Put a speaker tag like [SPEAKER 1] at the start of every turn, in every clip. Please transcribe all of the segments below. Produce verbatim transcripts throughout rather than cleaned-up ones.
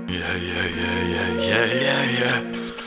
[SPEAKER 1] Yeah, yeah, yeah, yeah, yeah, yeah, yeah.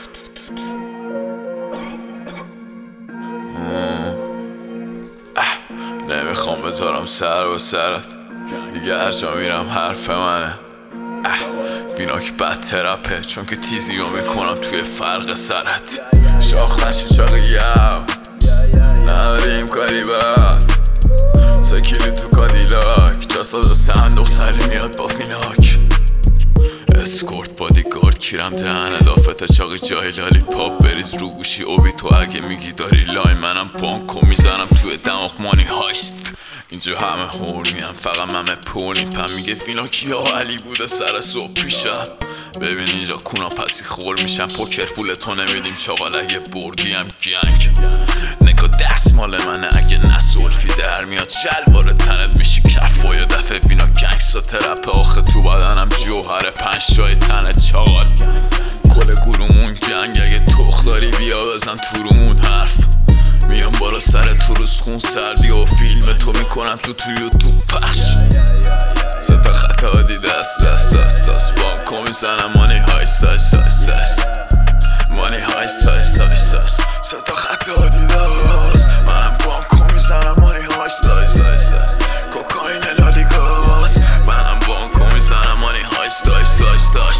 [SPEAKER 1] نمیخوام بذارم سر و سرت دیگه هر جا میرم حرف منه. فیناک بد ترپه چون که تیزی رو میکنم توی فرق سرت. شاخ نشی چاقیم نداریم کاری بد سکیلی تو کادیلاک جاساز صندوق سری میاد با فیناک. اسکورت بادیگارد کیرم دهن ادافت چاقی جای لالی پاپ بریز رو گوشی اوبی تو اگه میگی داری لای منم بانکو میزنم توی دماغ مانی هایست. اینجا همه هورنیم فقط من پول نیپم میگه فیناکی یا علی بوده سر صبح پیشم. ببین اینجا کونا پسی خور میشم پوکر پول تو نمیدیم چاقال اگه بردیم گنگ نگاه دست مال منه اگه نسولفی در میاد شلوار تنت میشی کف و یه دفعه وینا گنگسا ترپ آخه تو بدنم جوهر پنج جای تنت چاقال کل گرومون گنگ اگه تخداری بیا بزن تو رومون حرف میام بالا سر تو روز خون سردی و فیلم تو میکنم تو تو یوتیوب پخش ستا خطا دی دست دست دست دست بانکو میزنم مانی های سای سای سای مانی های سای سای سای ستا خطا دی دست منم بانکو میزنم مانی های سای سای سای کوکاین لالیگاز منم بانکو میزنم مانی های سای سای سای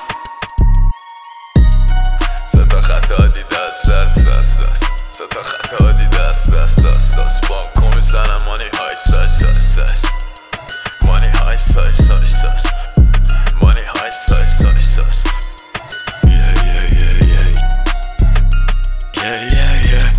[SPEAKER 1] ستا خطا دی دست دست دست دست ستا خطا دی دست دست دست دست بانکو میزنم مانی های سای سای سای Money high, size, size, size. Money high, size, size, size. Yeah, yeah, yeah, yeah. Yeah, yeah, yeah.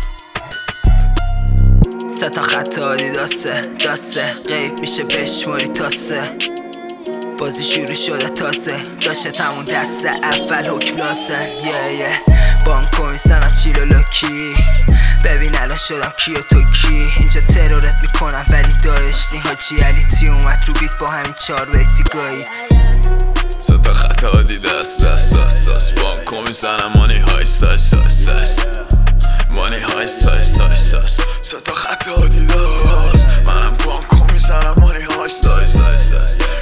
[SPEAKER 2] ستا خط عادی داسته داسته غیب میشه بشماری تاسه بازی شروع شده تازه داشته تمون دسته اول حکم لاسه yeah, yeah. بانکو میزنم چیلو لکی ببین الان شدم کیو تو کی اینجا ترورت میکنم ولی داشتی حاجی علی تی اومد رو بیت با همین چار بیتی گایید
[SPEAKER 1] ستا خط عادی دست دست دست دست بانکو میزنم مانی های سای سای سای مانی های سای سای سای ستا خط عادی دست منم بانکو میزنم مانی های سای سای سای